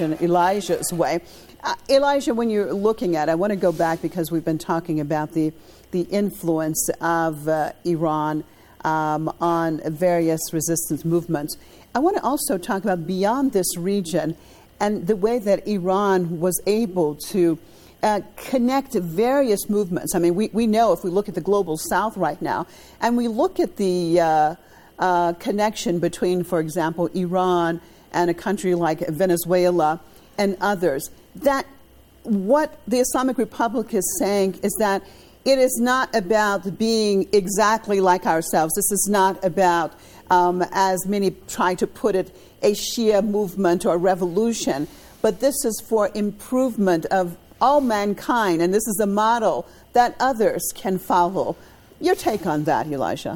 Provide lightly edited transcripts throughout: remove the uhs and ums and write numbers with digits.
Elijah's way. Elijah, when you're looking at it, I want to go back because we've been talking about the influence of Iran on various resistance movements. I want to also talk about beyond this region and the way that Iran was able to connect various movements. I mean, we know if we look at the global south right now, and we look at the connection between, for example, Iran and a country like Venezuela and others, that what the Islamic Republic is saying is that it is not about being exactly like ourselves. This is not about, as many try to put it, a Shia movement or revolution, but this is for improvement of all mankind, and this is a model that others can follow. Your take on that, Elijah?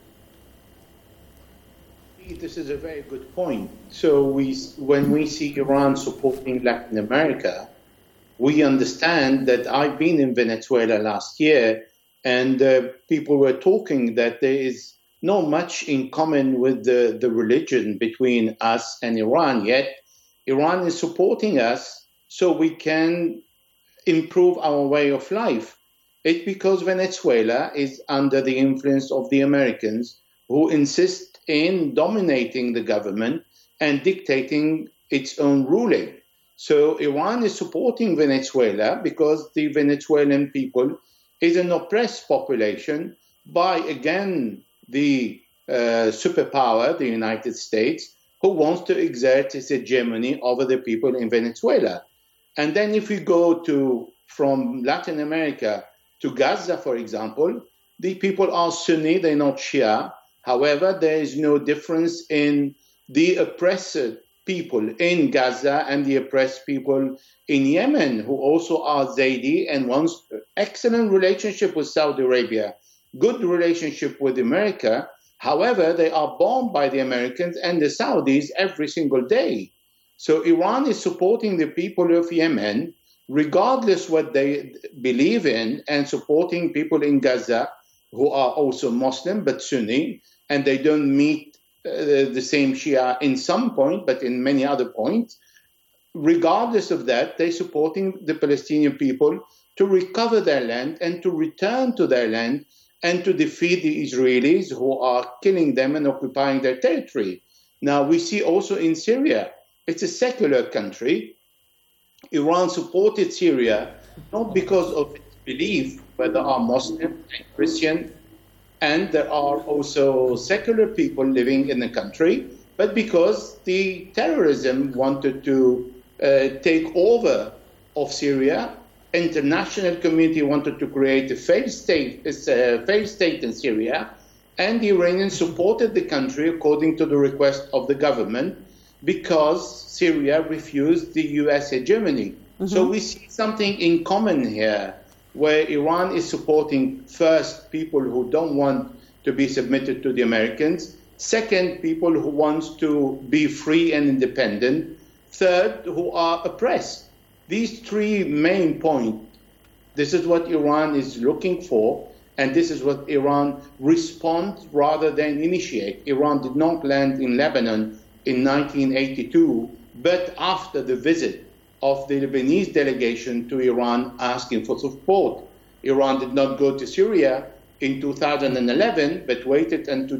This is a very good point. So when we see Iran supporting Latin America, we understand that I've been in Venezuela last year, and people were talking that there is not much in common with the religion between us and Iran, yet Iran is supporting us so we can improve our way of life. It's because Venezuela is under the influence of the Americans, who insist in dominating the government and dictating its own ruling. So Iran is supporting Venezuela because the Venezuelan people is an oppressed population by, again, the superpower, the United States, who wants to exert its hegemony over the people in Venezuela. And then if we go from Latin America to Gaza, for example, the people are Sunni, they're not Shia. However, there is no difference in the oppressed people in Gaza and the oppressed people in Yemen, who also are Zaidi and wants excellent relationship with Saudi Arabia, good relationship with America. However, they are bombed by the Americans and the Saudis every single day. So Iran is supporting the people of Yemen, regardless what they believe in, and supporting people in Gaza who are also Muslim but Sunni, and they don't meet the same Shia in some point, but in many other points. Regardless of that, they're supporting the Palestinian people to recover their land and to return to their land and to defeat the Israelis who are killing them and occupying their territory. Now, we see also in Syria, it's a secular country. Iran supported Syria not because of its belief, but there are Muslim and Christian, and there are also secular people living in the country, but because the terrorism wanted to take over of Syria. International community wanted to create a failed state in Syria, and the Iranians supported the country according to the request of the government because Syria refused the U.S. hegemony. Mm-hmm. So we see something in common here, where Iran is supporting, first, people who don't want to be submitted to the Americans, second, people who want to be free and independent, third, who are oppressed. These three main points, this is what Iran is looking for, and this is what Iran responds rather than initiate. Iran did not land in Lebanon in 1982, but after the visit of the Lebanese delegation to Iran asking for support. Iran did not go to Syria in 2011, but waited until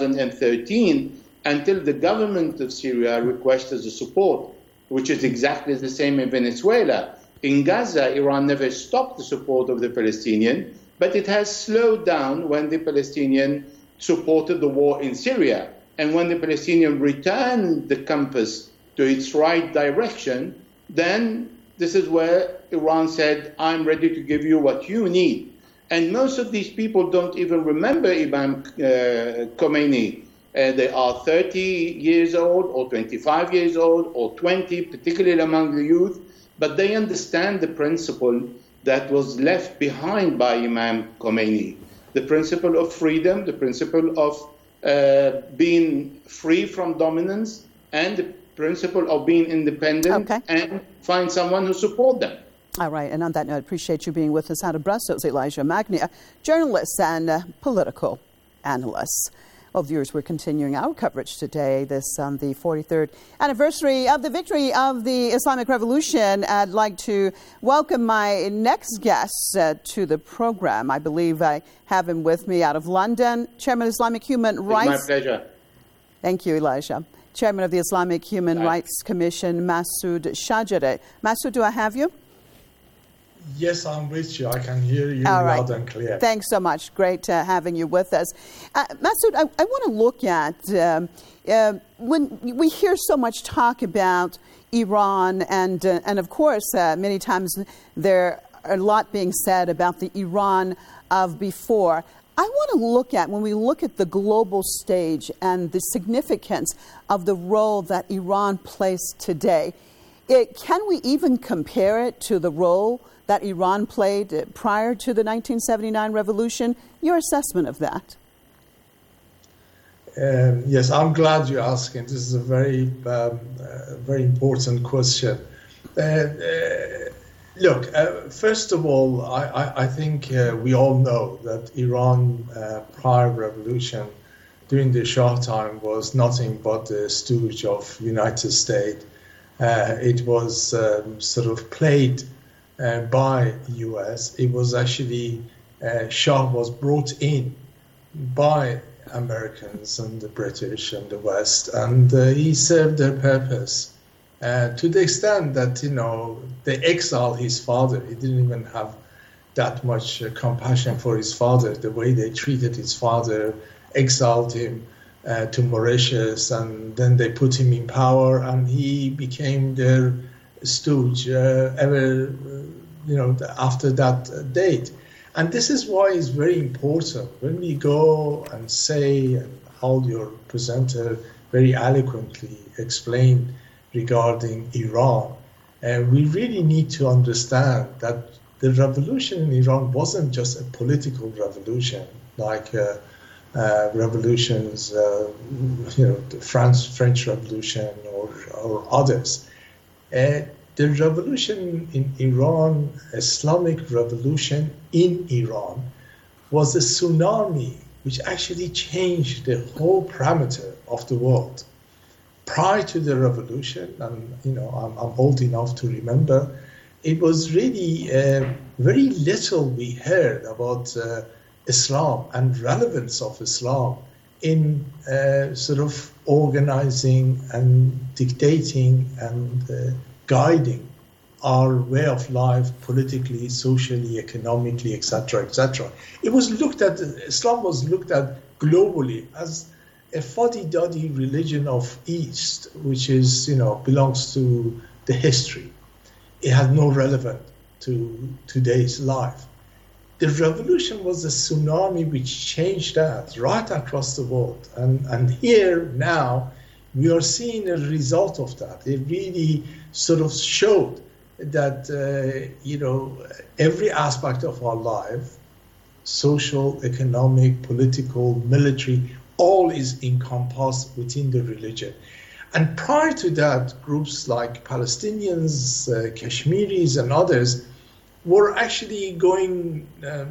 2013 until the government of Syria requested the support, which is exactly the same in Venezuela. In Gaza, Iran never stopped the support of the Palestinian, but it has slowed down when the Palestinian supported the war in Syria. And when the Palestinian returned the compass to its right direction, then this is where Iran said, I'm ready to give you what you need. And most of these people don't even remember Imam Khomeini. They are 30 years old or 25 years old or 20, particularly among the youth, but they understand the principle that was left behind by Imam Khomeini, the principle of freedom, the principle of being free from dominance, and the principle of being independent, and find someone who support them. All right, and on that note, I appreciate you being with us out of Brussels, Elijah Magnier, journalist and political analyst. Well, viewers, we're continuing our coverage today, this on the 43rd anniversary of the victory of the Islamic Revolution. I'd like to welcome my next guest to the program. I believe I have him with me out of London, Chairman of Islamic Human Rights. It's my pleasure. Thank you, Elijah. Chairman of the Islamic Human Rights Commission, Masood Shajari. Masood, do I have you? Yes, I'm with you. I can hear you All right. loud and clear. Thanks so much. Great having you with us. Masood, I want to look at when we hear so much talk about Iran, and of course, many times there are a lot being said about the Iran of before. I want to look at, when we look at the global stage and the significance of the role that Iran plays today, can we even compare it to the role that Iran played prior to the 1979 revolution? Your assessment of that? Yes, I'm glad you're asking. This is a very, very important question. Look, first of all, I think we all know that Iran, prior revolution, during the Shah time, was nothing but the stooge of United States. It was sort of played by the U.S. It was actually, Shah was brought in by Americans and the British and the West, and he served their purpose to the extent that, they exiled his father. He didn't even have that much compassion for his father. The way they treated his father, exiled him to Mauritius, and then they put him in power, and he became their stooge after that date. And this is why it's very important when we go and say, and how your presenter very eloquently explained regarding Iran, we really need to understand that the revolution in Iran wasn't just a political revolution like revolutions, the French Revolution or others. The revolution in Iran, Islamic revolution in Iran, was a tsunami which actually changed the whole parameter of the world. Prior to the revolution, and I'm old enough to remember, it was really very little we heard about Islam and relevance of Islam in sort of organizing and dictating and guiding our way of life politically, socially, economically, etc., etc. Islam was looked at globally as a fuddy-duddy religion of East, which is, belongs to the history. It had no relevance to today's life. The revolution was a tsunami which changed that right across the world. And here now, we are seeing a result of that. It really sort of showed that, every aspect of our life, social, economic, political, military, all is encompassed within the religion. And prior to that, groups like Palestinians, Kashmiris, and others were actually going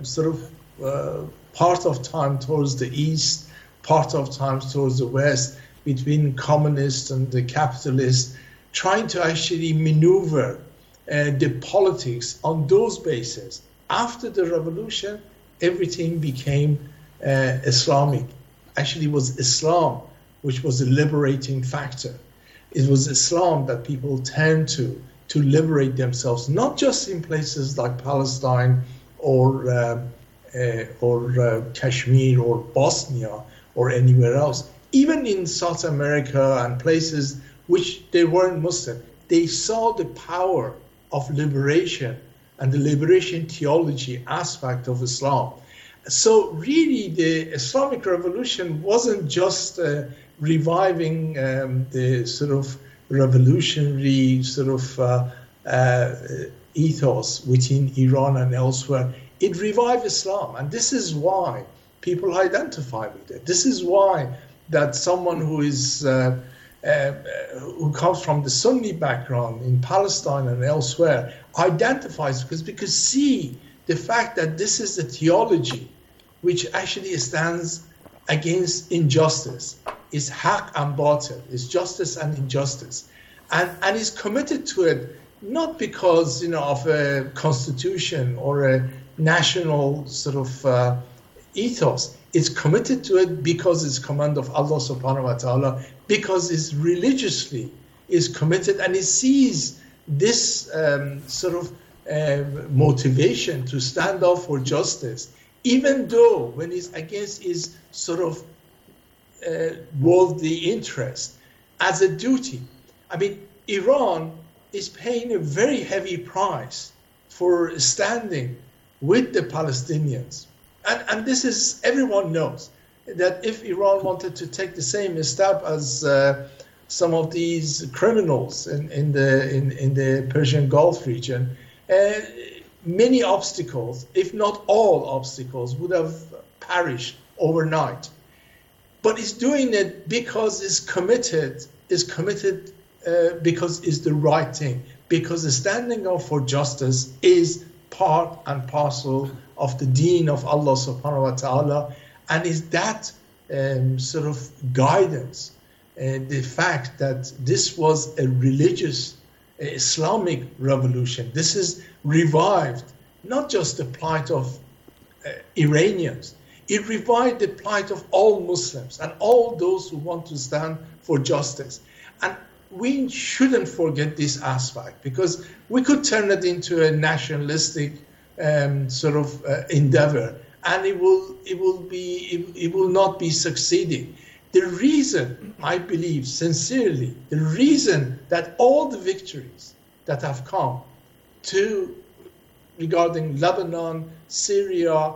part of time towards the east, part of time towards the west, between communists and the capitalists, trying to actually maneuver the politics on those bases. After the revolution, everything became Islamic. Actually, it was Islam which was a liberating factor. It was Islam that people turned to liberate themselves, not just in places like Palestine or Kashmir or Bosnia or anywhere else. Even in South America and places which they weren't Muslim, they saw the power of liberation and the liberation theology aspect of Islam. So really, the Islamic revolution wasn't just reviving the sort of revolutionary sort of ethos within Iran and elsewhere. It revived Islam, and this is why people identify with it. This is why that someone who is who comes from the Sunni background in Palestine and elsewhere identifies because see the fact that this is the theology which actually stands against injustice, is haq and batil, is justice and injustice, and is committed to it not because of a constitution or a national sort of ethos. It's committed to it because it's command of Allah subhanahu wa ta'ala, because it's religiously is committed, and it sees this sort of motivation to stand up for justice, even though when it's against his sort of worldly interest, as a duty. I mean, Iran is paying a very heavy price for standing with the Palestinians. And this is, everyone knows that if Iran wanted to take the same step as some of these criminals in the Persian Gulf region, many obstacles, if not all obstacles, would have perished overnight. But it's doing it because it's committed because it's the right thing, because standing up for justice is part and parcel of the deen of Allah subhanahu wa ta'ala, and is that sort of guidance, the fact that this was a religious Islamic revolution. This is revived not just the plight of Iranians, it revived the plight of all Muslims and all those who want to stand for justice. And we shouldn't forget this aspect, because we could turn it into a nationalistic sort of endeavor, and it will not be succeeding. The reason, I believe sincerely, the reason that all the victories that have come regarding Lebanon, Syria,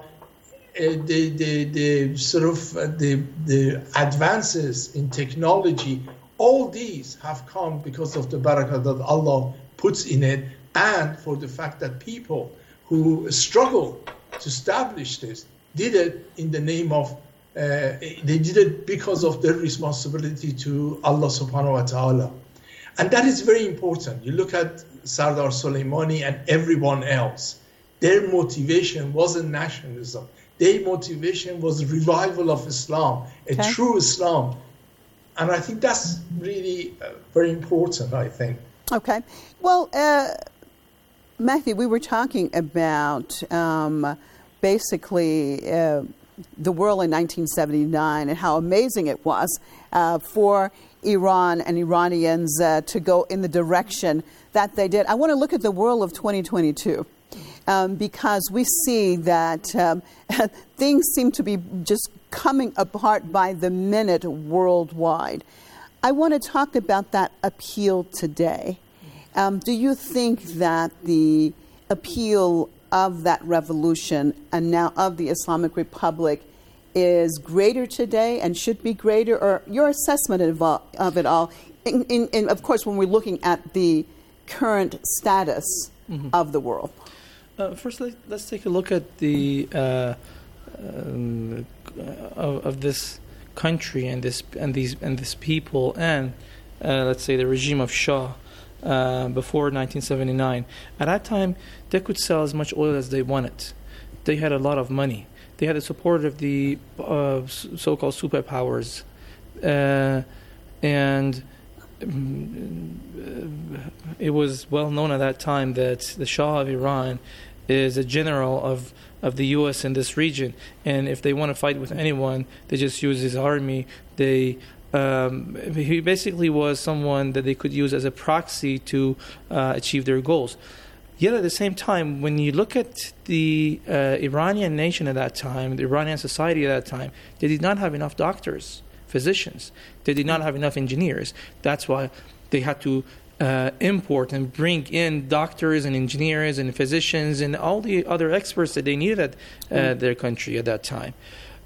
the sort of the advances in technology, all these have come because of the barakah that Allah puts in it, and for the fact that people who struggle to establish this did it in the name of, they did it because of their responsibility to Allah subhanahu wa ta'ala. And that is very important. You look at Sardar Soleimani and everyone else, their motivation wasn't nationalism. Their motivation was revival of Islam, a true Islam. And I think that's really very important, I think. Okay. Well, Matthew, we were talking about basically the world in 1979 and how amazing it was for Iran and Iranians to go in the direction that they did. I want to look at the world of 2022 because we see that things seem to be just coming apart by the minute worldwide. I want to talk about that appeal today. Do you think that the appeal of that revolution and now of the Islamic Republic is greater today and should be greater, or your assessment of it all, in of course, when we're looking at the current status of the world? First, let's take a look at the of this country and this people and let's say the regime of Shah before 1979. At that time, they could sell as much oil as they wanted. They had a lot of money. They had the support of the so-called superpowers, and it was well known at that time that the Shah of Iran is a general of the U.S. in this region, and if they want to fight with anyone, they just use his army. He basically was someone that they could use as a proxy to achieve their goals. Yet at the same time, when you look at the Iranian nation at that time, the Iranian society at that time, they did not have enough doctors, physicians. They did not have enough engineers. That's why they had to import and bring in doctors and engineers and physicians and all the other experts that they needed at their country at that time.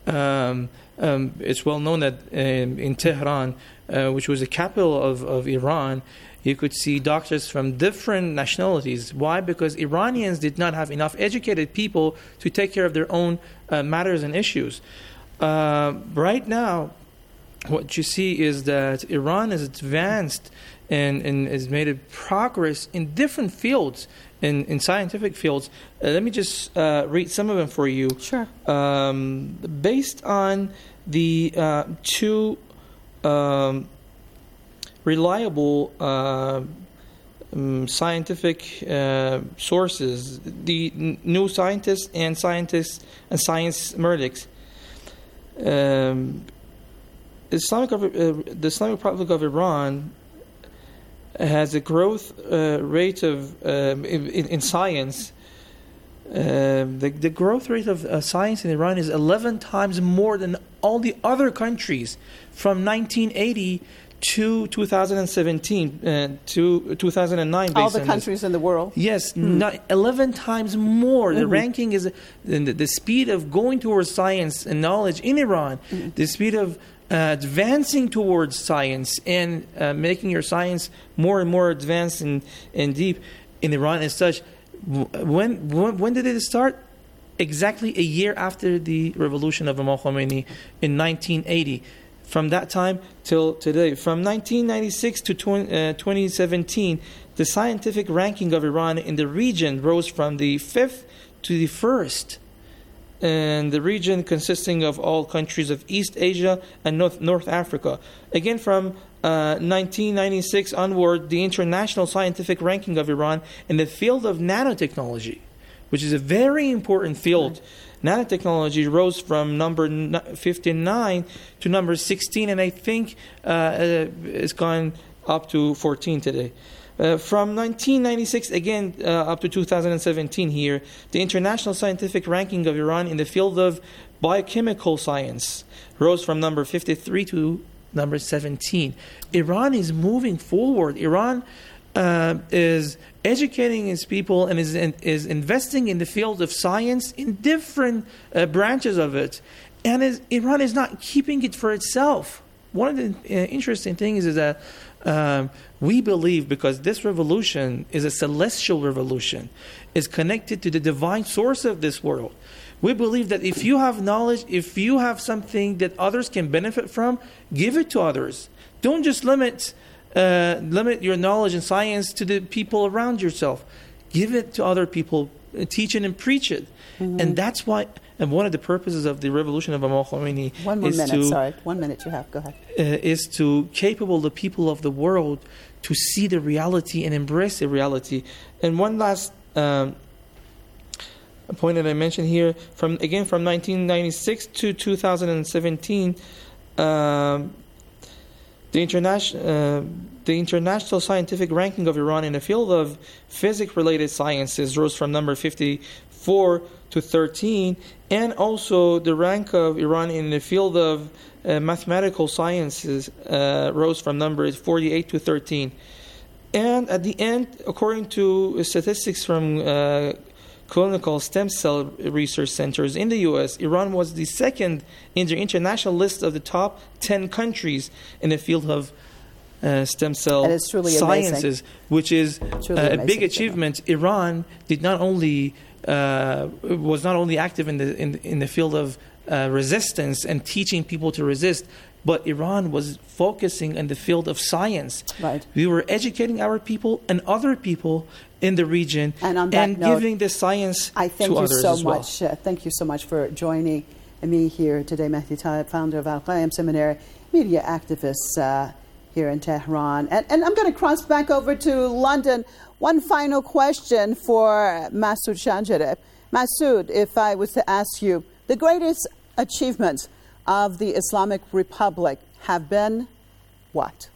It's well known that in Tehran, which was the capital of Iran, you could see doctors from different nationalities. Why? Because Iranians did not have enough educated people to take care of their own matters and issues. Right now, what you see is that Iran has advanced and has made a progress in different fields, in scientific fields. Let me just read some of them for you. Sure. Based on the two reliable scientific sources, the New Scientist and Science Murdochs. The Islamic Republic of Iran has a growth rate of in science. The growth rate of science in Iran is 11 times more than all the other countries from 1980 to 2017 to 2009. All the countries in the world. Yes, 11 times more. The ranking is the speed of going towards science and knowledge in Iran, the speed of advancing towards science and making your science more and more advanced and deep in Iran is such. When did it start? Exactly a year after the revolution of Imam Khomeini in 1980. From that time till today, from 1996 to 2017, the scientific ranking of Iran in the region rose from the 5th to the 1st. And the region consisting of all countries of East Asia and North Africa. Again, from 1996 onward, the international scientific ranking of Iran in the field of nanotechnology, which is a very important field. Nanotechnology rose from number 59 to number 16, and I think it's gone up to 14 today. From 1996 again up to 2017 here, the international scientific ranking of Iran in the field of biochemical science rose from number 53 to number 17. Iran is moving forward. Iran is educating its people and is investing in the field of science in different branches of it. And Iran is not keeping it for itself. One of the interesting things is that we believe, because this revolution is a celestial revolution, is connected to the divine source of this world. We believe that if you have knowledge, if you have something that others can benefit from, give it to others. Don't just limit your knowledge and science to the people around yourself. Give it to other people, teach it and preach it. And that's why, and one of the purposes of the revolution of Imam Khomeini One minute you have, go ahead. Is to capable the people of the world to see the reality and embrace the reality. And one last point that I mentioned here, from 1996 to 2017, the international scientific ranking of Iran in the field of physics-related sciences rose from number 54 to 13, and also the rank of Iran in the field of mathematical sciences rose from number 48 to 13. And at the end, according to statistics from clinical stem cell research centers in the U.S., Iran was the second in the international list of the top 10 countries in the field of stem cell sciences, which is a big achievement. Iran did not only was not only active in the field of resistance and teaching people to resist, but Iran was focusing in the field of science. Right. We were educating our people and other people in the region, and giving the science to others as well. Thank you so much for joining me here today, Mehdi Taeb, founder of Al-Qayyim Seminary, media activist here in Tehran. And I'm going to cross back over to London. One final question for Masood Shanjari. Masood, if I was to ask you, the greatest achievements of the Islamic Republic have been what?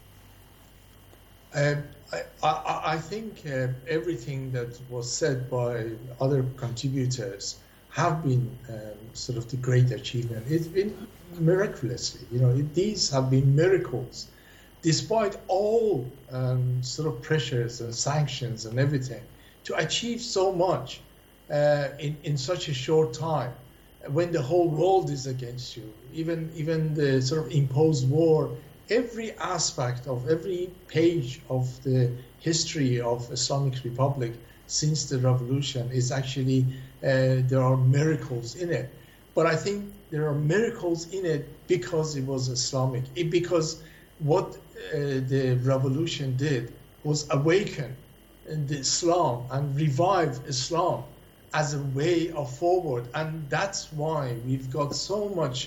I think everything that was said by other contributors have been sort of the great achievement. It's been miraculously, these have been miracles, despite all sort of pressures and sanctions and everything, to achieve so much in such a short time, when the whole world is against you, even the sort of imposed war. Every aspect of every page of the history of Islamic Republic since the revolution is actually, there are miracles in it. But I think there are miracles in it because it was Islamic. Because what the revolution did was awaken the Islam and revive Islam as a way of forward. And that's why we've got so much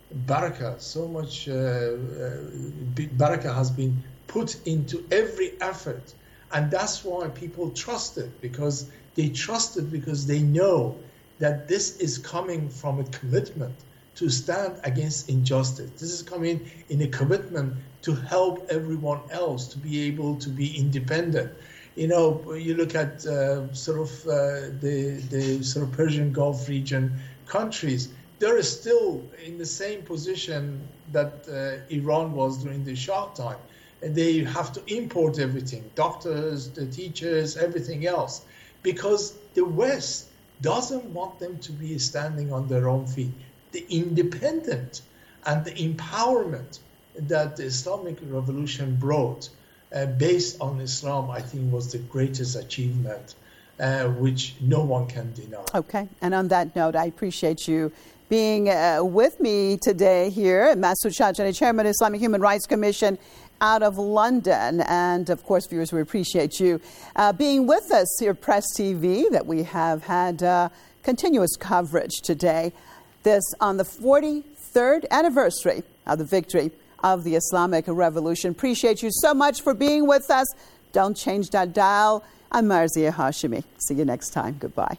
barakah, so much barakah has been put into every effort. And that's why people trusted, because they know that this is coming from a commitment to stand against injustice. This is coming in a commitment to help everyone else to be able to be independent. You know, you look at the sort of Persian Gulf region countries, they're still in the same position that Iran was during the Shah time. And they have to import everything, doctors, the teachers, everything else, because the West doesn't want them to be standing on their own feet. The independence and the empowerment that the Islamic Revolution brought based on Islam, I think, was the greatest achievement, which no one can deny. Okay, and on that note, I appreciate you being with me today here. Masood Shahjani, Chairman of the Islamic Human Rights Commission out of London. And of course, viewers, we appreciate you being with us here at Press TV, that we have had continuous coverage today. This on the 43rd anniversary of the victory of the Islamic Revolution. Appreciate you so much for being with us. Don't change that dial. I'm Marzieh Hashemi. See you next time. Goodbye.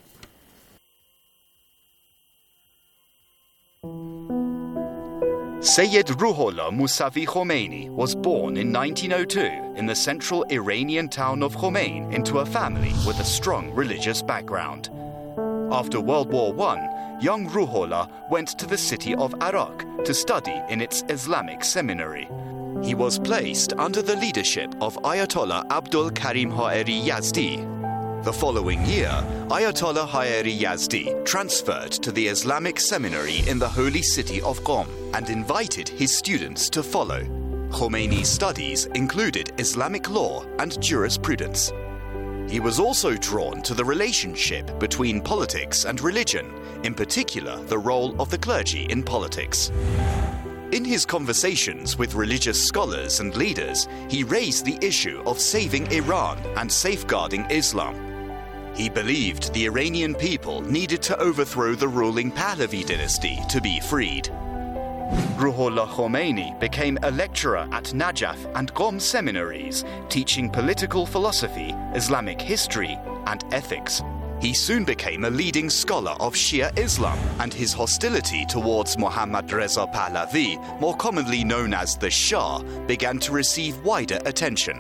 Sayyid Ruhollah Mousavi Khomeini was born in 1902 in the central Iranian town of Khomein into a family with a strong religious background. After World War I, young Ruhollah went to the city of Arak to study in its Islamic seminary. He was placed under the leadership of Ayatollah Abdul Karim Ha'eri Yazdi. The following year, Ayatollah Ha'eri Yazdi transferred to the Islamic seminary in the holy city of Qom and invited his students to follow. Khomeini's studies included Islamic law and jurisprudence. He was also drawn to the relationship between politics and religion, in particular the role of the clergy in politics. In his conversations with religious scholars and leaders, he raised the issue of saving Iran and safeguarding Islam. He believed the Iranian people needed to overthrow the ruling Pahlavi dynasty to be freed. Ruhollah Khomeini became a lecturer at Najaf and Qom seminaries, teaching political philosophy, Islamic history, and ethics. He soon became a leading scholar of Shia Islam, and his hostility towards Mohammad Reza Pahlavi, more commonly known as the Shah, began to receive wider attention.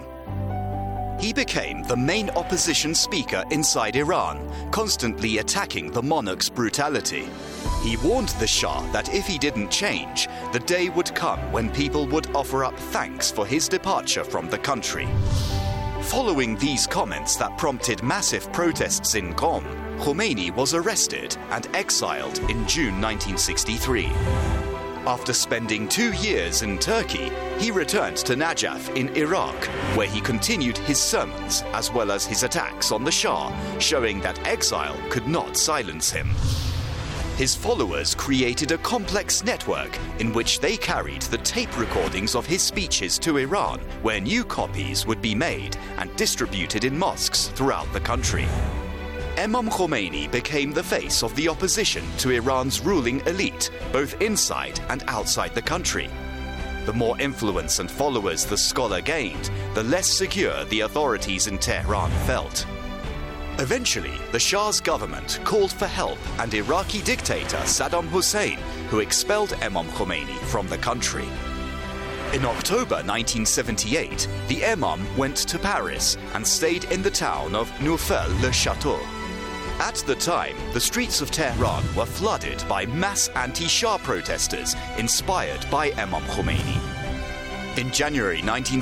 He became the main opposition speaker inside Iran, constantly attacking the monarch's brutality. He warned the Shah that if he didn't change, the day would come when people would offer up thanks for his departure from the country. Following these comments that prompted massive protests in Qom, Khomeini was arrested and exiled in June 1963. After spending 2 years in Turkey, he returned to Najaf in Iraq, where he continued his sermons as well as his attacks on the Shah, showing that exile could not silence him. His followers created a complex network in which they carried the tape recordings of his speeches to Iran, where new copies would be made and distributed in mosques throughout the country. Imam Khomeini became the face of the opposition to Iran's ruling elite, both inside and outside the country. The more influence and followers the scholar gained, the less secure the authorities in Tehran felt. Eventually, the Shah's government called for help, and Iraqi dictator Saddam Hussein, who expelled Imam Khomeini from the country. In October 1978, the Imam went to Paris and stayed in the town of Neufel-le-Château. At the time, the streets of Tehran were flooded by mass anti-Shah protesters inspired by Imam Khomeini. In January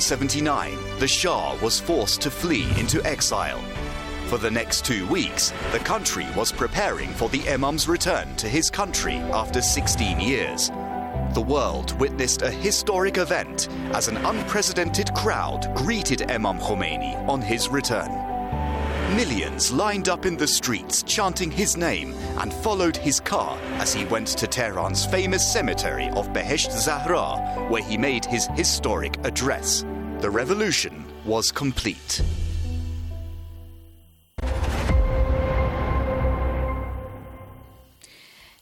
1979, the Shah was forced to flee into exile. For the next 2 weeks, the country was preparing for the Imam's return to his country after 16 years. The world witnessed a historic event as an unprecedented crowd greeted Imam Khomeini on his return. Millions lined up in the streets chanting his name and followed his car as he went to Tehran's famous cemetery of Behesht Zahra, where he made his historic address. The revolution was complete.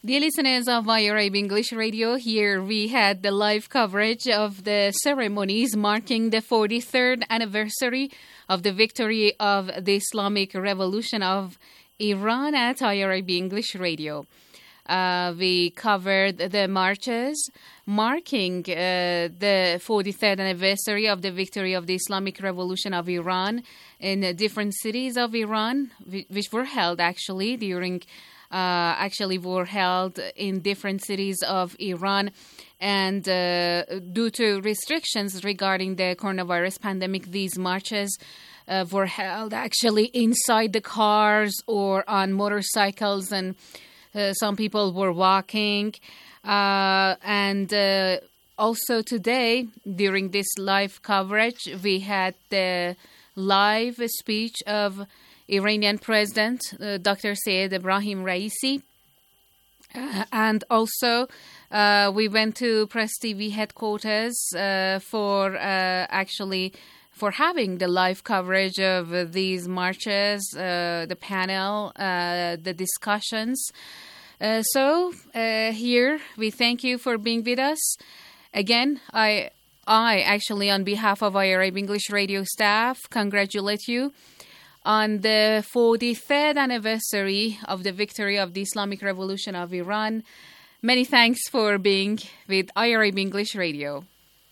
Dear listeners of IRIB English Radio, here we had the live coverage of the ceremonies marking the 43rd anniversary of the victory of the Islamic Revolution of Iran at IRIB English Radio. We covered the marches marking the 43rd anniversary of the victory of the Islamic Revolution of Iran in different cities of Iran, which were held actually were held in different cities of Iran. And due to restrictions regarding the coronavirus pandemic, these marches were held actually inside the cars or on motorcycles, and some people were walking. And also today, during this live coverage, we had the live speech of Iranian President Dr. Saeed Ebrahim Raisi. And also, we went to Press TV headquarters for having the live coverage of these marches, the panel, the discussions. So here we thank you for being with us. Again, I actually, on behalf of IRIB English Radio staff, congratulate you on the 43rd anniversary of the victory of the Islamic Revolution of Iran. Many thanks for being with IRIB English Radio.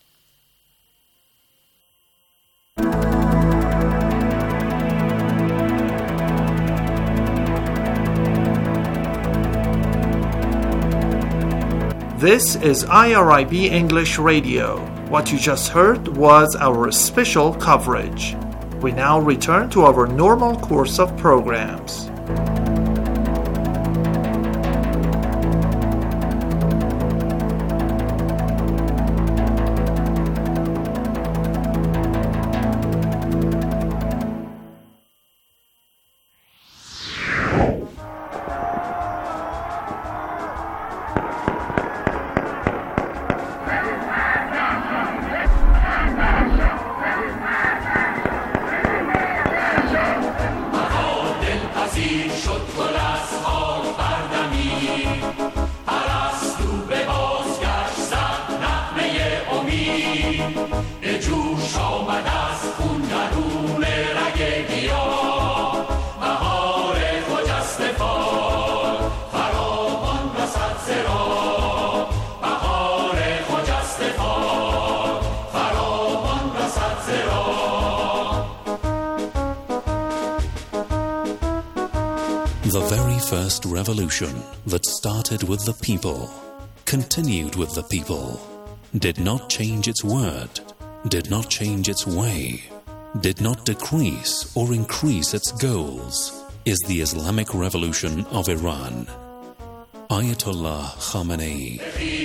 This is IRIB English Radio. What you just heard was our special coverage. We now return to our normal course of programs. The very first revolution that started with the people, continued with the people, did not change its word, did not change its way, did not decrease or increase its goals, is the Islamic Revolution of Iran. Ayatollah Khamenei.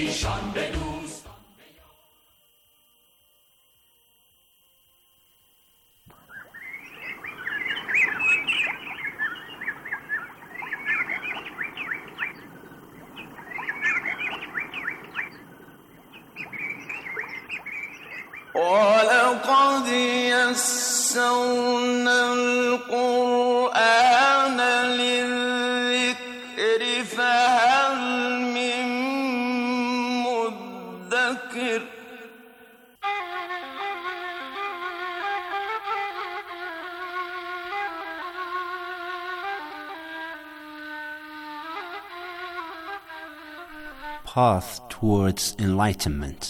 وَلَقَدْ يَسَّرْنَا الْقُرْآنَ لِلذِّكْرِ فَهَلْ مِن مُّدَّكِرٍ Path towards enlightenment.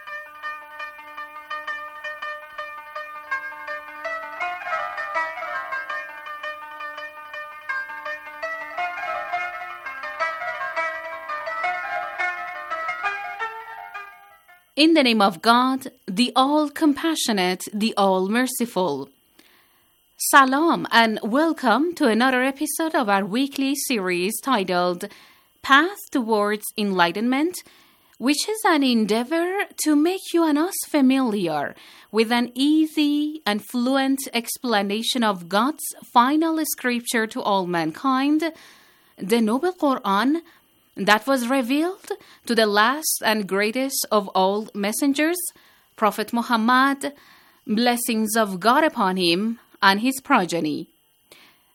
In the name of God, the All-Compassionate, the All-Merciful. Salam and welcome to another episode of our weekly series titled Path Towards Enlightenment, which is an endeavor to make you and us familiar with an easy and fluent explanation of God's final scripture to all mankind, the Noble Quran, that was revealed to the last and greatest of all messengers, Prophet Muhammad, blessings of God upon him and his progeny.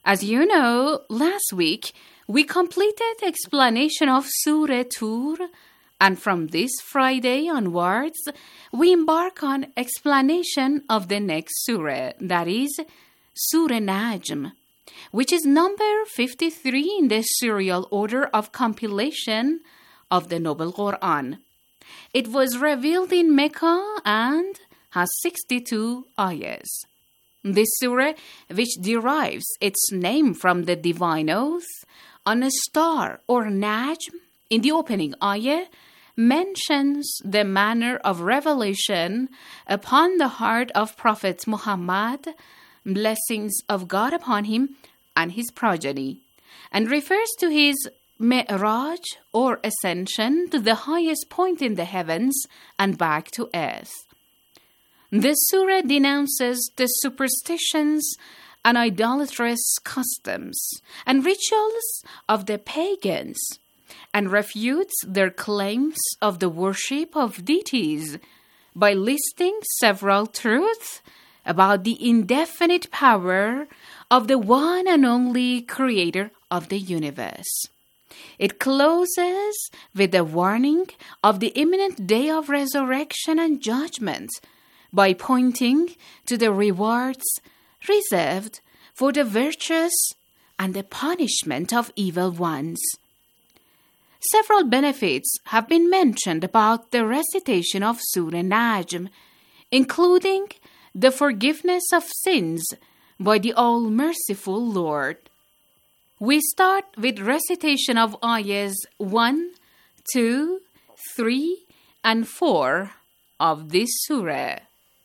As you know, last week we completed explanation of Surah Tur, and from this Friday onwards, we embark on explanation of the next surah, that is, Surah Najm, which is number 53 in the serial order of compilation of the Noble Quran. It was revealed in Mecca and has 62 ayahs. This surah, which derives its name from the divine oath on a star or Najm in the opening ayah, mentions the manner of revelation upon the heart of Prophet Muhammad, blessings of God upon him and his progeny, and refers to his Mi'raj or ascension to the highest point in the heavens and back to earth. This surah denounces the superstitions and idolatrous customs and rituals of the pagans, and refutes their claims of the worship of deities by listing several truths about the indefinite power of the one and only creator of the universe. It closes with a warning of the imminent day of resurrection and judgment by pointing to the rewards reserved for the virtuous and the punishment of evil ones. Several benefits have been mentioned about the recitation of Surah Najm, including the forgiveness of sins by the All-Merciful Lord. We start with recitation of ayahs 1, 2, 3, and 4 of this surah.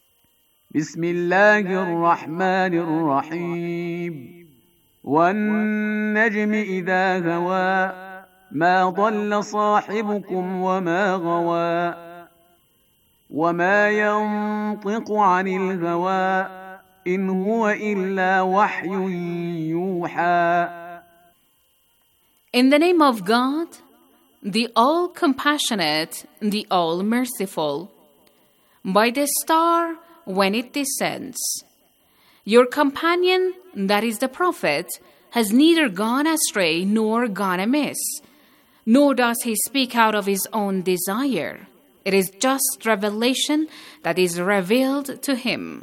Bismillahirrahmanirrahim. وَالنَّجْمِ إِذَا هَوَى ما ضل صاحبكم وما غوى وما ينطق عن الهوى إن هو إلا وحي يوحى. In the name of God, the All-Compassionate, the All-Merciful. By the star when it descends. Your companion, that is the Prophet, has neither gone astray nor gone amiss, nor does he speak out of his own desire. It is just revelation that is revealed to him.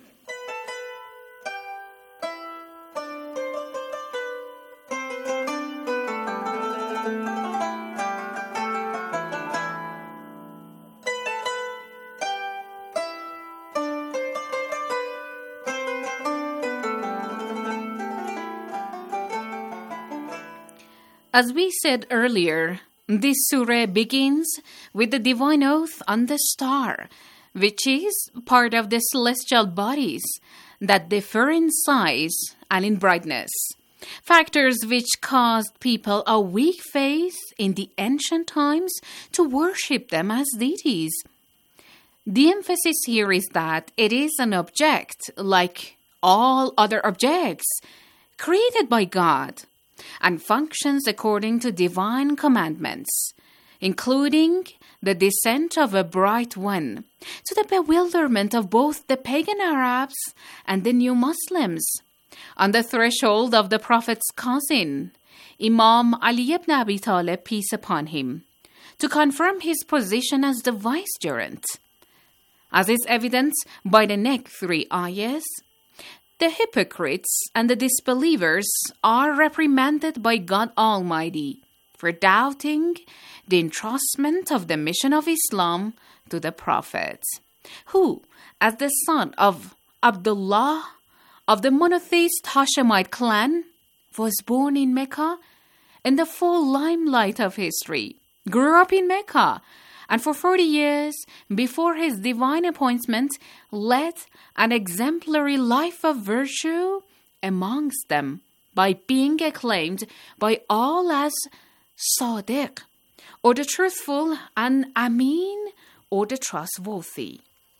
As we said earlier, this surah begins with the divine oath on the star, which is part of the celestial bodies that differ in size and in brightness, factors which caused people a weak faith in the ancient times to worship them as deities. The emphasis here is that it is an object like all other objects created by God, and functions according to divine commandments, including the descent of a bright one, to the bewilderment of both the pagan Arabs and the new Muslims. On the threshold of the Prophet's cousin, Imam Ali ibn Abi Talib, peace upon him, to confirm his position as the vicegerent. As is evidenced by the next 3 ayahs, the hypocrites and the disbelievers are reprimanded by God Almighty for doubting the entrustment of the mission of Islam to the Prophet, who, as the son of Abdullah of the monotheist Hashemite clan, was born in Mecca in the full limelight of history, grew up in Mecca, and for 40 years before his divine appointment led an exemplary life of virtue amongst them by being acclaimed by all as Sadiq, or the truthful, and Amin, or the trustworthy.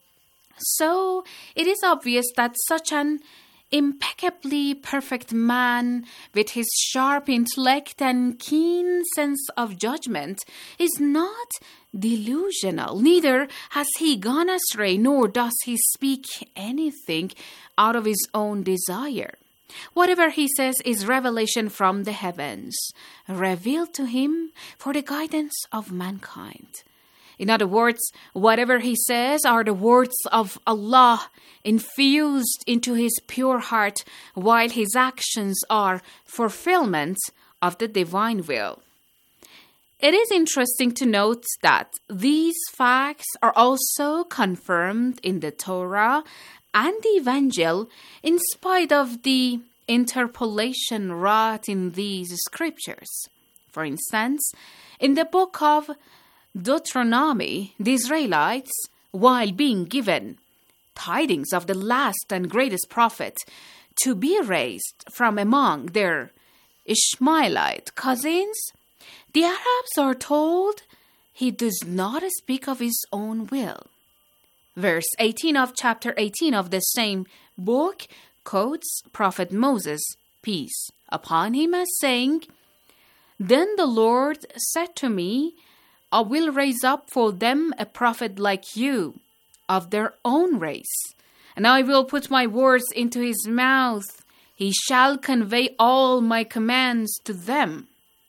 So it is obvious that such an impeccably perfect man with his sharp intellect and keen sense of judgment is not delusional. Neither has he gone astray, nor does he speak anything out of his own desire. Whatever he says is revelation from the heavens, revealed to him for the guidance of mankind. In other words, whatever he says are the words of Allah infused into his pure heart, while his actions are fulfillment of the divine will. It is interesting to note that these facts are also confirmed in the Torah and the Evangel, in spite of the interpolation wrought in these scriptures. For instance, in the book of Deuteronomy, the Israelites, while being given tidings of the last and greatest prophet to be raised from among their Ishmaelite cousins, the Arabs are told he does not speak of his own will. Verse 18 of chapter 18 of the same book quotes Prophet Moses, peace upon him, as saying, "Then the Lord said to me, I will raise up for them a prophet like you, of their own race, and I will put my words into his mouth. He shall convey all my commands to them."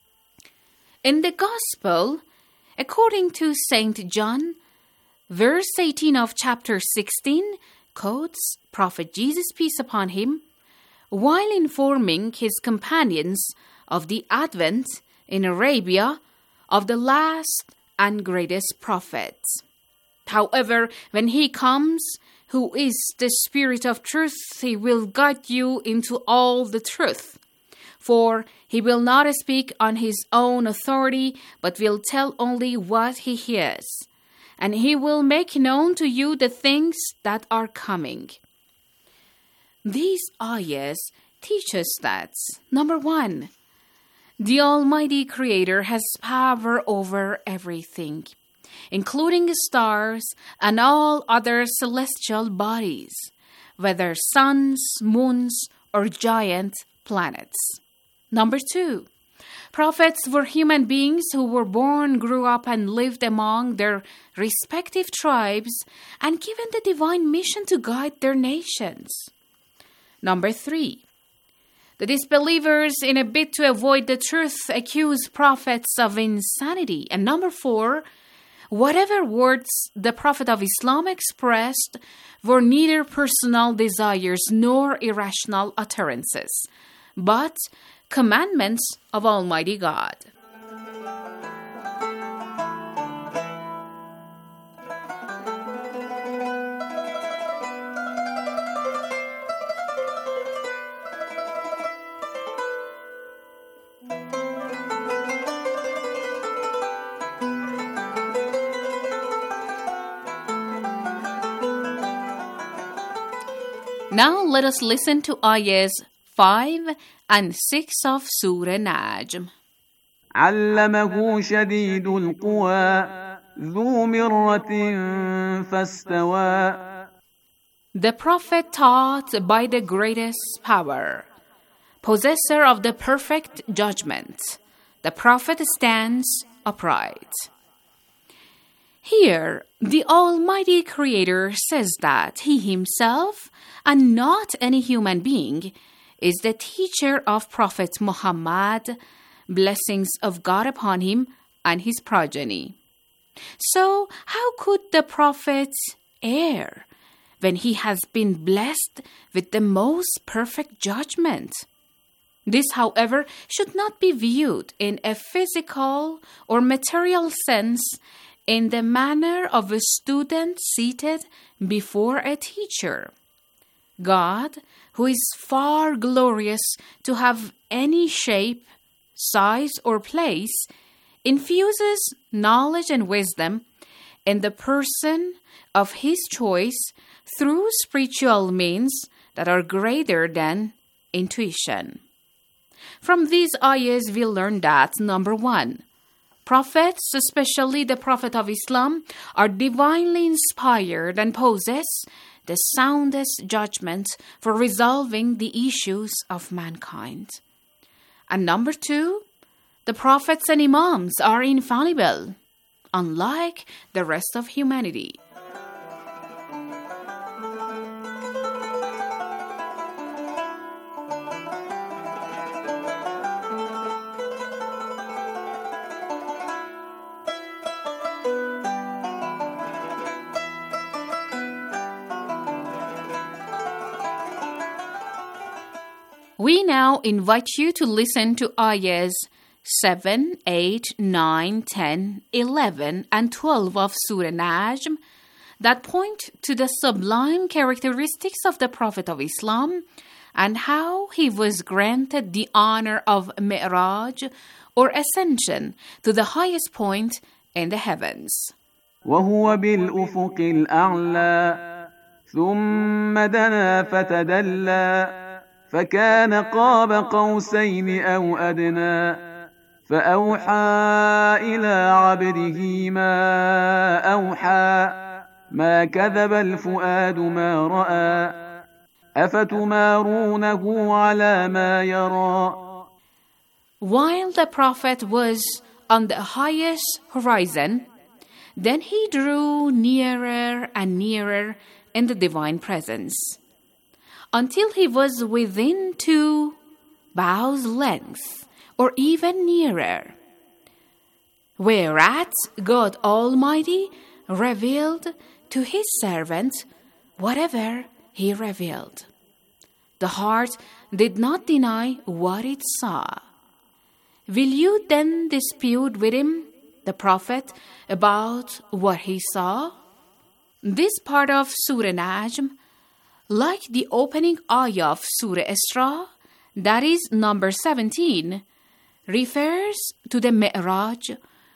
In the Gospel, according to St. John, verse 18 of chapter 16 quotes Prophet Jesus, peace upon him, while informing his companions of the advent in Arabia of the last and greatest prophet. However, when he comes, who is the Spirit of truth, he will guide you into all the truth. For he will not speak on his own authority, but will tell only what he hears. And he will make known to you the things that are coming. These ayahs teach us that, number one, the Almighty Creator has power over everything, including stars and all other celestial bodies, whether suns, moons, or giant planets. Number two, prophets were human beings who were born, grew up, and lived among their respective tribes and given the divine mission to guide their nations. Number three, the disbelievers, in a bid to avoid the truth, accuse prophets of insanity. And number four, whatever words the Prophet of Islam expressed were neither personal desires nor irrational utterances, but commandments of Almighty God. Now let us listen to ayahs 5 and 6 of Surah Najm. علمه شديد القوى ذو مرة فاستوى. The Prophet taught by the greatest power, possessor of the perfect judgment. The Prophet stands upright. Here, the Almighty Creator says that He Himself, and not any human being, is the teacher of Prophet Muhammad, blessings of God upon him and his progeny. So, how could the Prophet err when he has been blessed with the most perfect judgment? This, however, should not be viewed in a physical or material sense, in the manner of a student seated before a teacher. God, who is far glorious to have any shape, size, or place, infuses knowledge and wisdom in the person of His choice through spiritual means that are greater than intuition. From these ayahs, we learn that, number one, prophets, especially the Prophet of Islam, are divinely inspired and possess the soundest judgment for resolving the issues of mankind. And number two, the prophets and imams are infallible, unlike the rest of humanity. We now invite you to listen to ayahs 7, 8, 9, 10, 11, and 12 of Surah Najm that point to the sublime characteristics of the Prophet of Islam and how he was granted the honor of Mi'raj, or ascension, to the highest point in the heavens. وهو بالأفق الأعلى ثم دنا فتدلى فكان قاب قوسين أو أدنى فأوحى إلى عبده ما أوحى ما كذب الفؤاد ما رأى أفتمارونه على ما يرى. While the Prophet was on the highest horizon, then he drew nearer and nearer in the divine presence, until he was within 2 bows' length, or even nearer. Whereat God Almighty revealed to his servant whatever he revealed. The heart did not deny what it saw. Will you then dispute with him, the Prophet, about what he saw? This part of Surah Najm, like the opening ayah of Surah Isra, that is number 17, refers to the Mi'raj,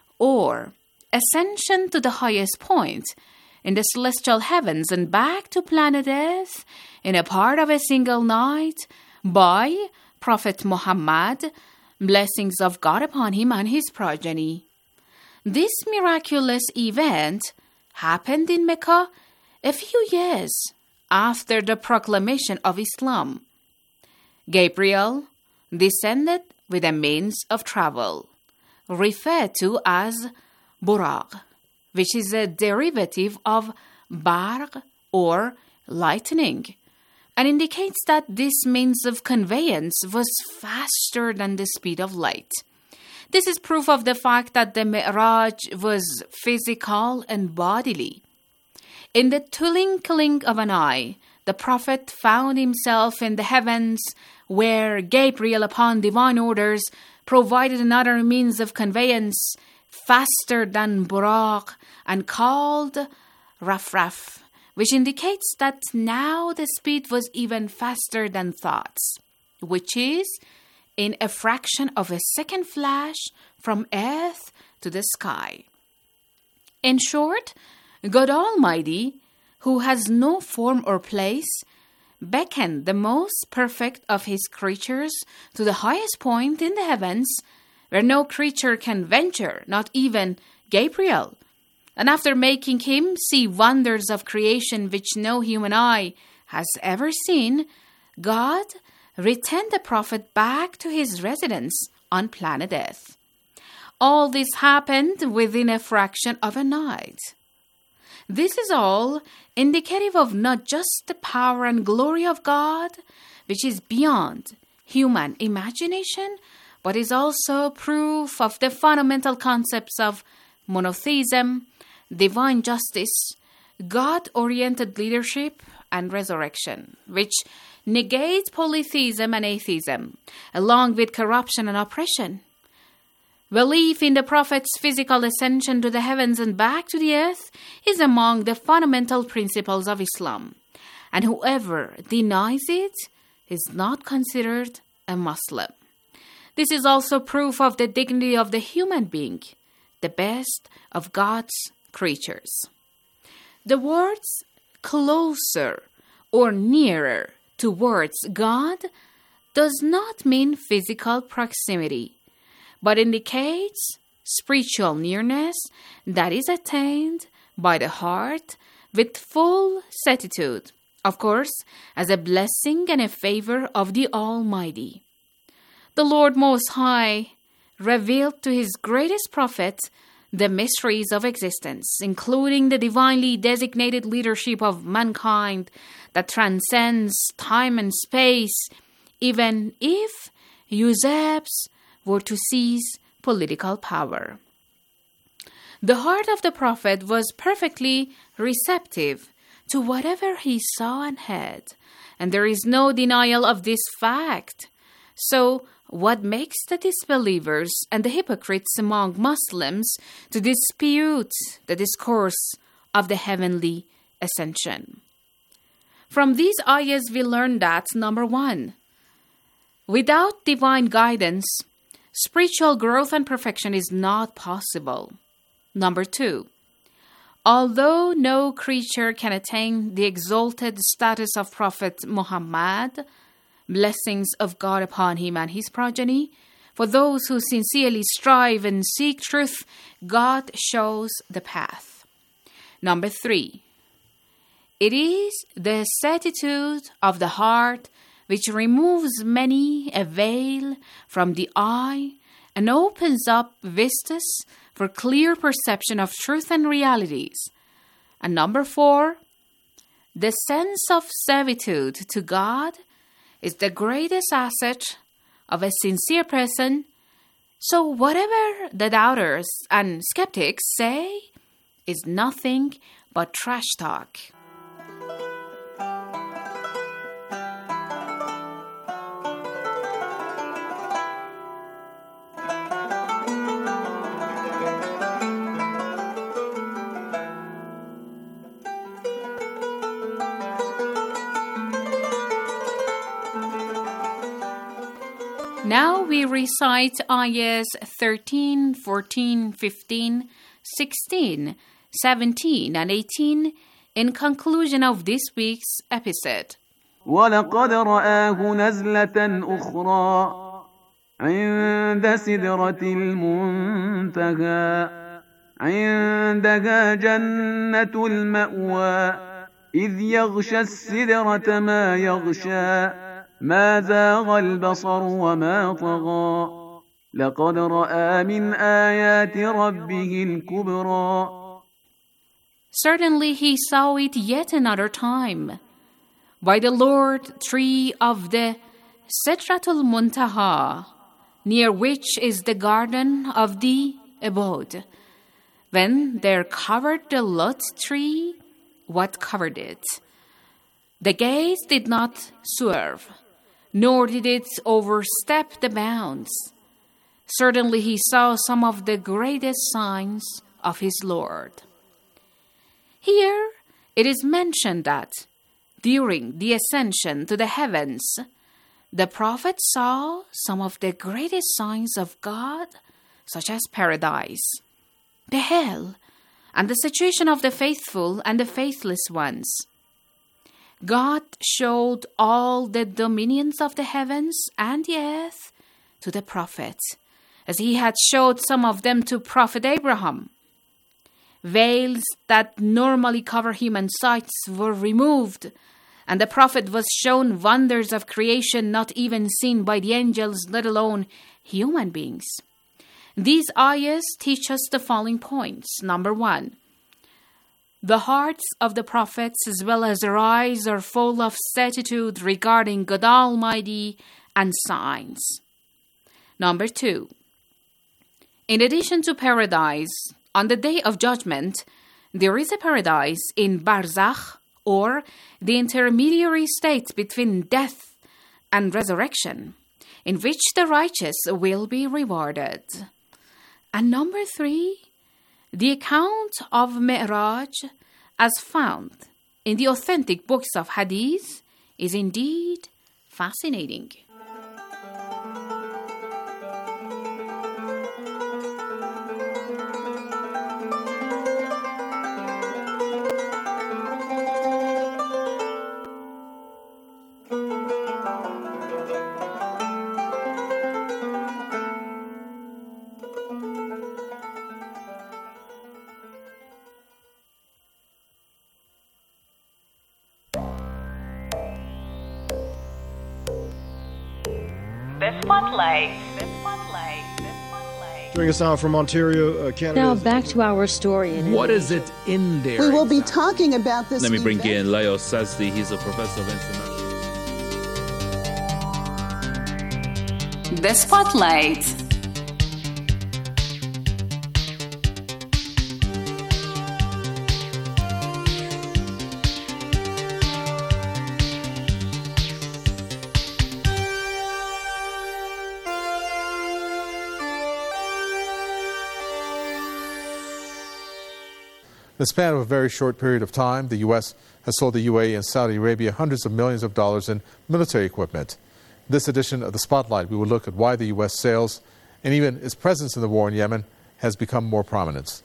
or ascension to the highest point in the celestial heavens and back to planet Earth in a part of a single night by Prophet Muhammad, blessings of God upon him and his progeny. This miraculous event happened in Mecca a few years after the proclamation of Islam. Gabriel descended with a means of travel, referred to as Buraq, which is a derivative of Barq, or lightning, and indicates that this means of conveyance was faster than the speed of light. This is proof of the fact that the Mi'raj was physical and bodily. In the twinkling of an eye, the Prophet found himself in the heavens, where Gabriel, upon divine orders, provided another means of conveyance faster than Buraq and called Rafraf, which indicates that now the speed was even faster than thoughts, which is in a fraction of a second flash from earth to the sky. In short, God Almighty, who has no form or place, beckoned the most perfect of his creatures to the highest point in the heavens, where no creature can venture, not even Gabriel. And after making him see wonders of creation which no human eye has ever seen, God returned the Prophet back to his residence on planet Earth. All this happened within a fraction of a night. This is all indicative of not just the power and glory of God, which is beyond human imagination, but is also proof of the fundamental concepts of monotheism, divine justice, God-oriented leadership, and resurrection, which negate polytheism and atheism, along with corruption and oppression. Belief in the Prophet's physical ascension to the heavens and back to the earth is among the fundamental principles of Islam, and whoever denies it is not considered a Muslim. This is also proof of the dignity of the human being, the best of God's creatures. The words closer or nearer towards God does not mean physical proximity, but indicates spiritual nearness that is attained by the heart with full certitude, of course, as a blessing and a favor of the Almighty. The Lord Most High revealed to his greatest prophet the mysteries of existence, including the divinely designated leadership of mankind that transcends time and space, even if usurps were to seize political power. The heart of the Prophet was perfectly receptive to whatever he saw and heard, and there is no denial of this fact, So, what makes the disbelievers and the hypocrites among Muslims to dispute the discourse of the heavenly ascension? From these ayahs, we learn that, number one, without divine guidance, spiritual growth and perfection is not possible. Number two, although no creature can attain the exalted status of Prophet Muhammad, blessings of God upon him and his progeny, for those who sincerely strive and seek truth, God shows the path. Number three, it is the certitude of the heart which removes many a veil from the eye and opens up vistas for clear perception of truth and realities. And number four, the sense of servitude to God is the greatest asset of a sincere person. So whatever the doubters and skeptics say is nothing but trash talk. Now we recite ayahs 13, 14, 15, 16, 17, and 18 in conclusion of this week's episode. وَلَقَدْ رَآهُ نَزْلَةً أُخْرَى عِندَ سِدْرَةِ الْمُنْتَهَى عِندَهَا جَنَّةُ الْمَأْوَى إِذْ يَغْشَى السِّدْرَةَ مَا يَغْشَى ما زاغ البصر وما طغى لقد رأى من آيات ربه الكبرى. Certainly he saw it yet another time, by the Lord tree of the Sidratul Muntaha, near which is the garden of the abode. When there covered the Lot tree, what covered it? The gaze did not swerve, nor did it overstep the bounds. Certainly he saw some of the greatest signs of his Lord. Here it is mentioned that during the ascension to the heavens, the Prophet saw some of the greatest signs of God, such as paradise, the hell, and the situation of the faithful and the faithless ones. God showed all the dominions of the heavens and the earth to the Prophet, as he had showed some of them to Prophet Abraham. Veils that normally cover human sights were removed, and the Prophet was shown wonders of creation not even seen by the angels, let alone human beings. These ayahs teach us the following points. Number one, the hearts of the prophets as well as their eyes are full of certitude regarding God Almighty and signs. Number two, in addition to paradise, on the Day of Judgment, there is a paradise in Barzakh, or the intermediary state between death and resurrection, in which the righteous will be rewarded. And number three, the account of Mi'raj, as found in the authentic books of Hadith, is indeed fascinating. Joining us now from Ontario, Canada. Now back to our story. What is it in there? We will be talking about this. Let me bring in Leo Sazdi. He's a professor of international. The Spotlight. the span of a very short period of time, the U.S. has sold the UAE and Saudi Arabia hundreds of millions of dollars in military equipment. In this edition of The Spotlight, we will look at why the U.S. sales and even its presence in the war in Yemen has become more prominent.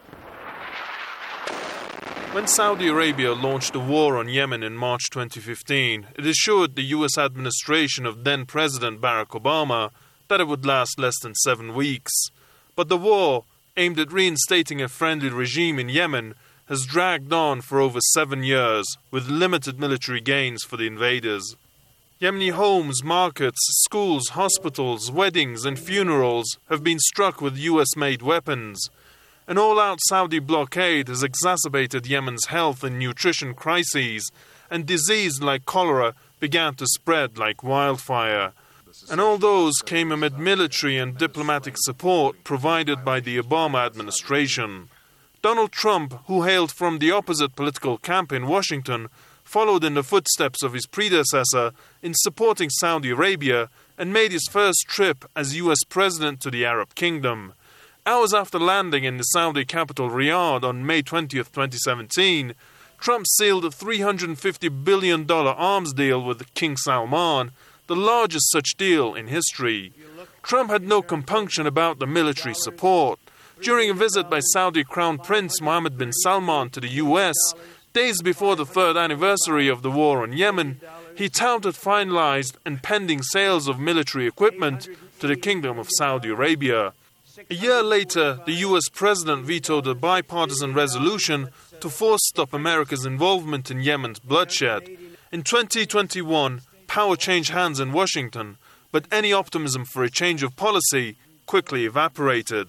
When Saudi Arabia launched the war on Yemen in March 2015, it assured the U.S. administration of then-President Barack Obama that it would last less than 7 weeks. But the war, aimed at reinstating a friendly regime in Yemen, has dragged on for over 7 years, with limited military gains for the invaders. Yemeni homes, markets, schools, hospitals, weddings and funerals have been struck with US-made weapons. An all-out Saudi blockade has exacerbated Yemen's health and nutrition crises, and disease like cholera began to spread like wildfire. And all those came amid military and diplomatic support provided by the Obama administration. Donald Trump, who hailed from the opposite political camp in Washington, followed in the footsteps of his predecessor in supporting Saudi Arabia and made his first trip as U.S. president to the Arab Kingdom. Hours after landing in the Saudi capital Riyadh on May 20th, 2017, Trump sealed a $350 billion arms deal with King Salman, the largest such deal in history. Trump had no compunction about the military support. During a visit by Saudi Crown Prince Mohammed bin Salman to the U.S., days before the 3rd anniversary of the war on Yemen, he touted finalized and pending sales of military equipment to the Kingdom of Saudi Arabia. A year later, the U.S. president vetoed a bipartisan resolution to force stop America's involvement in Yemen's bloodshed. In 2021, power changed hands in Washington, but any optimism for a change of policy quickly evaporated.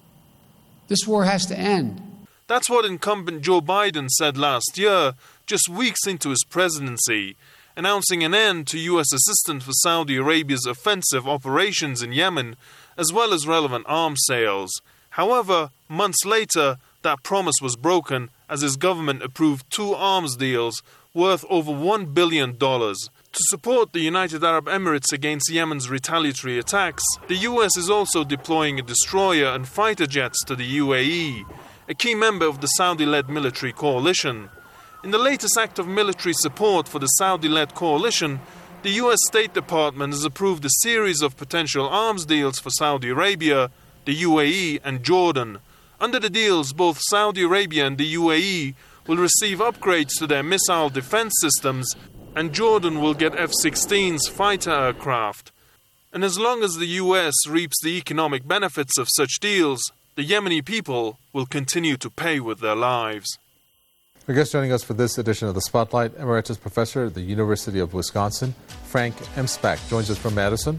This war has to end. That's what incumbent Joe Biden said last year, just weeks into his presidency, announcing an end to U.S. assistance for Saudi Arabia's offensive operations in Yemen, as well as relevant arms sales. However, months later, that promise was broken as his government approved 2 arms deals worth over $1 billion. To support the United Arab Emirates against Yemen's retaliatory attacks, the U.S. is also deploying a destroyer and fighter jets to the UAE, a key member of the Saudi-led military coalition. In the latest act of military support for the Saudi-led coalition, the U.S. State Department has approved a series of potential arms deals for Saudi Arabia, the UAE and Jordan. Under the deals, both Saudi Arabia and the UAE will receive upgrades to their missile defense systems, and Jordan will get F-16s fighter aircraft. And as long as the U.S. reaps the economic benefits of such deals, the Yemeni people will continue to pay with their lives. Our guest joining us for this edition of The Spotlight, Emeritus Professor at the University of Wisconsin, Frank Emspak, joins us from Madison.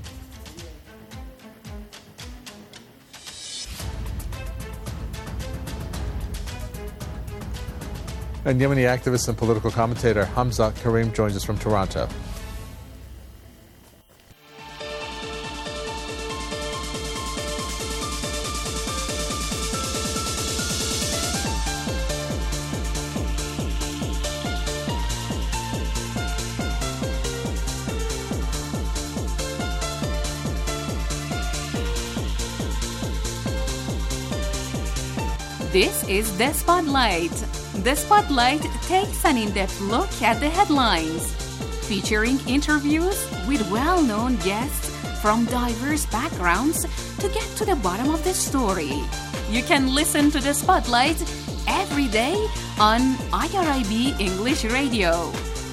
And Yemeni activist and political commentator Hamza Karim joins us from Toronto. This is The Spotlight. The Spotlight takes an in-depth look at the headlines, featuring interviews with well-known guests from diverse backgrounds to get to the bottom of the story. You can listen to The Spotlight every day on IRIB English Radio.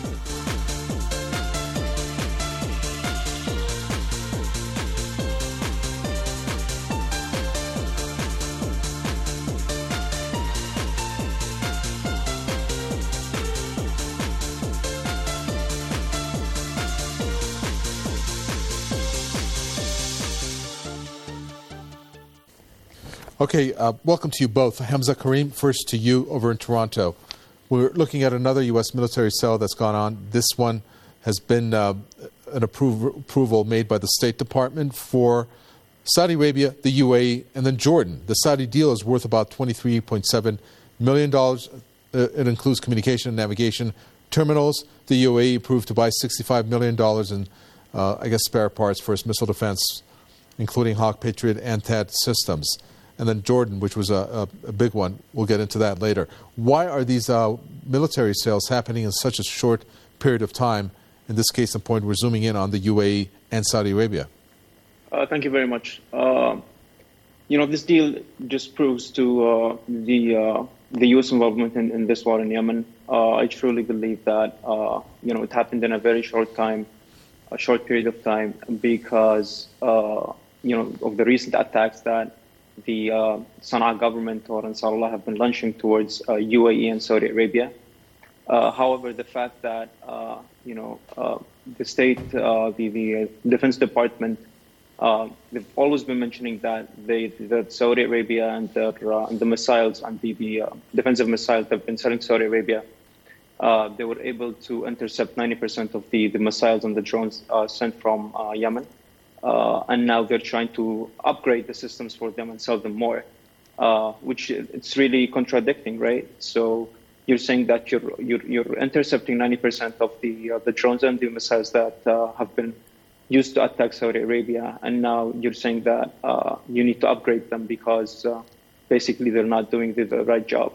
Okay, welcome to you both. Hamza Karim, first to you over in Toronto. We're looking at another U.S. military sale that's gone on. This one has been an approval made by the State Department for Saudi Arabia, the UAE, and then Jordan. The Saudi deal is worth about $23.7 million. It includes communication and navigation terminals. The UAE approved to buy $65 million in, spare parts for its missile defense, including Hawk, Patriot, and THAAD systems. and then Jordan, which was a big one. We'll get into that later. Why are these military sales happening in such a short period of time? In this case in point, we're zooming in on the UAE and Saudi Arabia. Thank you very much. This deal just proves to the U.S. involvement in this war in Yemen. I truly believe that it happened in a very short period of time, because of the recent attacks that the Sana'a government or Ansarullah have been launching towards UAE and Saudi Arabia. However, the fact that the state, the Defense Department, they've always been mentioning that that Saudi Arabia and the missiles and the defensive missiles they've been selling to Saudi Arabia, they were able to intercept 90% of the missiles and the drones sent from Yemen. And now they're trying to upgrade the systems for them and sell them more, which it's really contradicting, right? So you're saying that you're intercepting 90% of the drones and the missiles that have been used to attack Saudi Arabia, and now you're saying that you need to upgrade them because basically they're not doing the right job.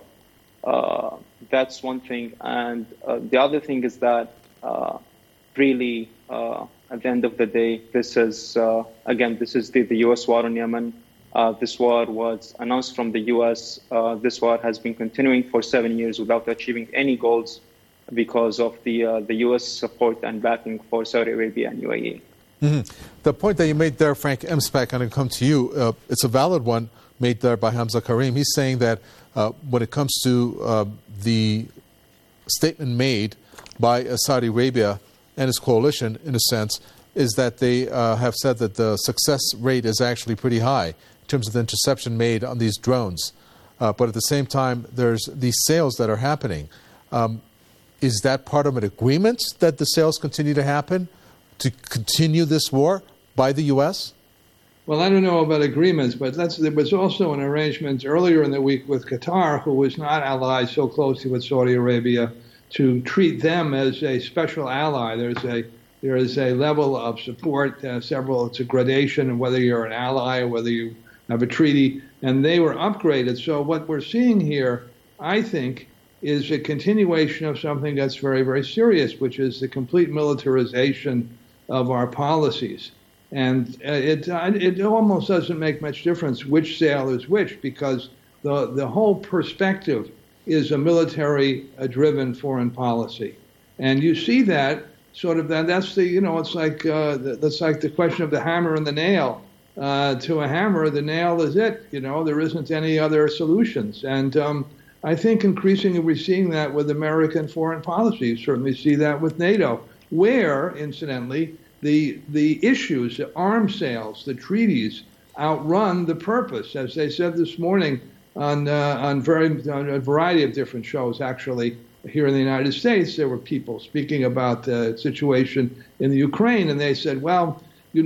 That's one thing. And the other thing is that really, at the end of the day, this is the U.S. war on Yemen. This war was announced from the U.S. This war has been continuing for 7 years without achieving any goals because of the U.S. support and backing for Saudi Arabia and UAE. Mm-hmm. The point that you made there, Frank Emspak, I'm going to come to you. It's a valid one made there by Hamza Karim. He's saying that when it comes to the statement made by Saudi Arabia and its coalition, in a sense, is that they have said that the success rate is actually pretty high in terms of the interception made on these drones. But at the same time, there's these sales that are happening. Is that part of an agreement that the sales continue to happen to continue this war by the U.S.? Well, I don't know about agreements, but there was also an arrangement earlier in the week with Qatar, who was not allied so closely with Saudi Arabia, to treat them as a special ally. There is a level of support, it's a gradation of whether you're an ally or whether you have a treaty, and they were upgraded. So what we're seeing here, I think, is a continuation of something that's very, very serious, which is the complete militarization of our policies. And it almost doesn't make much difference which sale is which, because the whole perspective is a military-driven foreign policy. And you see that sort of, that's the, it's like that's like the question of the hammer and the nail. To a hammer, the nail is it. There isn't any other solutions. And I think increasingly we're seeing that with American foreign policy. You certainly see that with NATO, where, incidentally, the issues, the arms sales, the treaties outrun the purpose. As they said this morning on a variety of different shows, actually, here in the United States, there were people speaking about the situation in the Ukraine, and they said, well,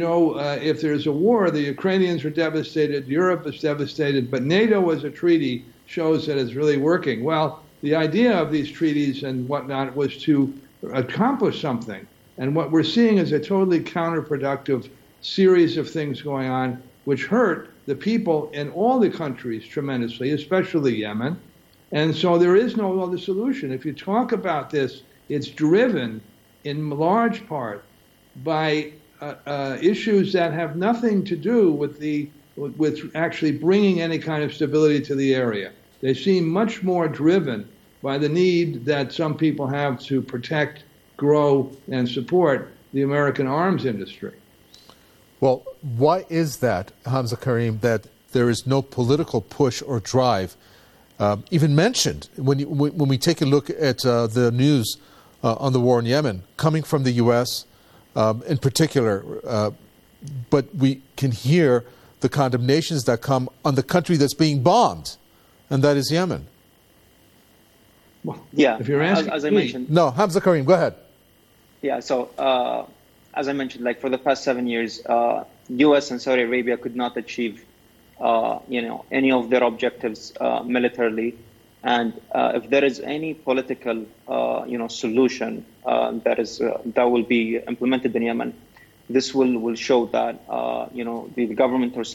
if there's a war, the Ukrainians are devastated, Europe is devastated, but NATO as a treaty shows that it's really working. Well, the idea of these treaties and whatnot was to accomplish something. And what we're seeing is a totally counterproductive series of things going on, which hurt the people in all the countries tremendously, especially Yemen. And so there is no other solution. If you talk about this, it's driven in large part by issues that have nothing to do with actually bringing any kind of stability to the area. They seem much more driven by the need that some people have to protect, grow, and support the American arms industry. Well, why is that, Hamza Karim, that there is no political push or drive even mentioned when we take a look at the news on the war in Yemen, coming from the U.S. In particular, but we can hear the condemnations that come on the country that's being bombed, and that is Yemen. Well, yeah, if you're asking as I mentioned. No, Hamza Karim, go ahead. Yeah, so as I mentioned, like for the past 7 years, U.S. and Saudi Arabia could not achieve, any of their objectives militarily, and if there is any political, solution that will be implemented in Yemen, this will show that, the government or